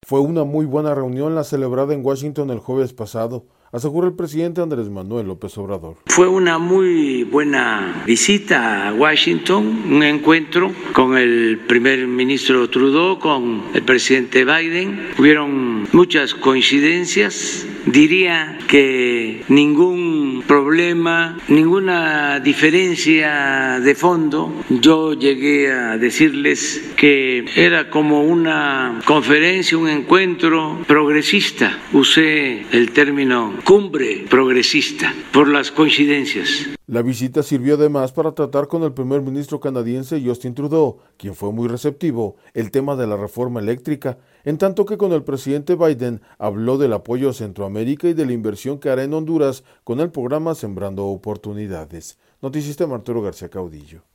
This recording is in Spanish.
Fue una muy buena reunión la celebrada en Washington el jueves pasado, asegura el presidente Andrés Manuel López Obrador. Fue una muy buena visita a Washington, un encuentro con el primer ministro Trudeau, con el presidente Biden. Hubieron muchas coincidencias, diría que ningún problema, ninguna diferencia de fondo. Yo llegué a decirles que era como una conferencia, un encuentro progresista. Usé el término cumbre progresista por las coincidencias. La visita sirvió además para tratar con el primer ministro canadiense Justin Trudeau, quien fue muy receptivo, el tema de la reforma eléctrica, en tanto que con el presidente Biden habló del apoyo a Centroamérica y de la inversión que hará en Honduras con el programa Sembrando Oportunidades. Noticista Arturo García Caudillo.